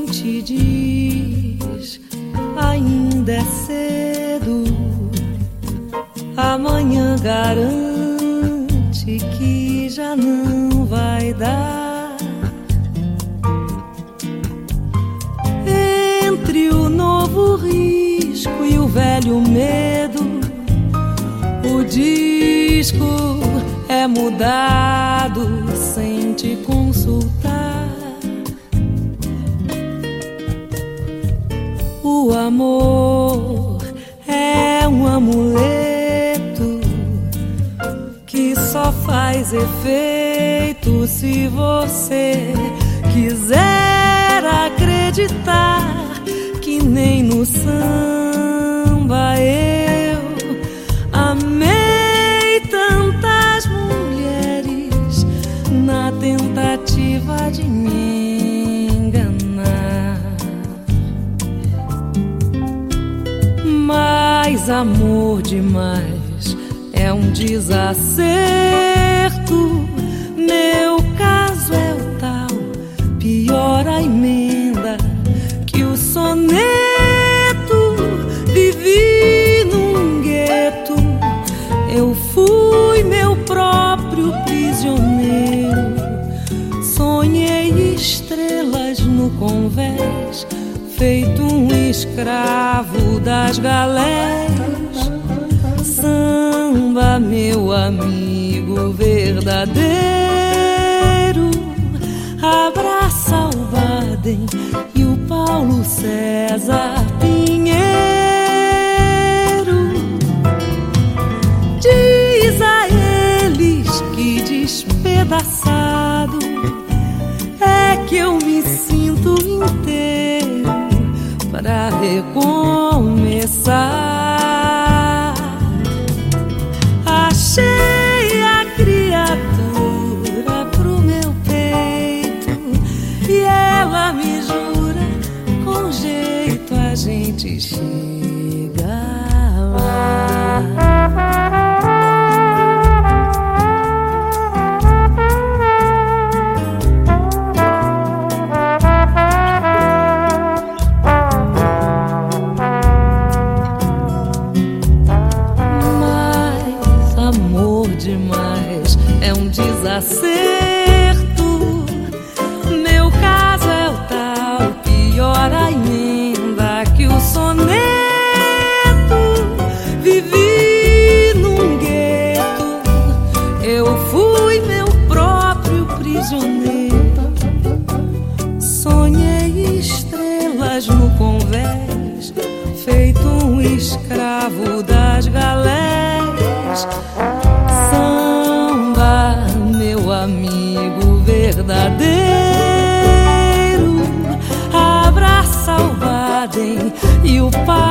te diz, ainda é cedo. Amanhã garante que já não vai dar. Entre o novo risco e o velho medo, o disco é mudado sem te consultar. O amor é um amuleto que só faz efeito se você quiser acreditar. Que nem no samba eu amei tantas mulheres na tentativa de me enganar. Mas amor demais é um desacerto. Meu caso é o tal, pior a emenda que o soneto. Vivi num gueto, eu fui meu próprio prisioneiro. Sonhei estrelas no convés, feito um escravo das galés. Samba, meu amigo verdadeiro, abraça o Baden e o Paulo César Pinheiro. Diz a eles que despedaçado é que eu me sinto inteiro pra recomeçar. Achei a criatura pro meu peito e ela me jura, com jeito a gente chega lá. Demais é um desacerto. Meu caso é o tal, pior ainda que o soneto. Vivi num gueto, eu fui meu próprio prisioneiro. Sonhei estrelas no convés, feito um escravo das galés. Samba, meu amigo verdadeiro, abraça o Baden e o Paulo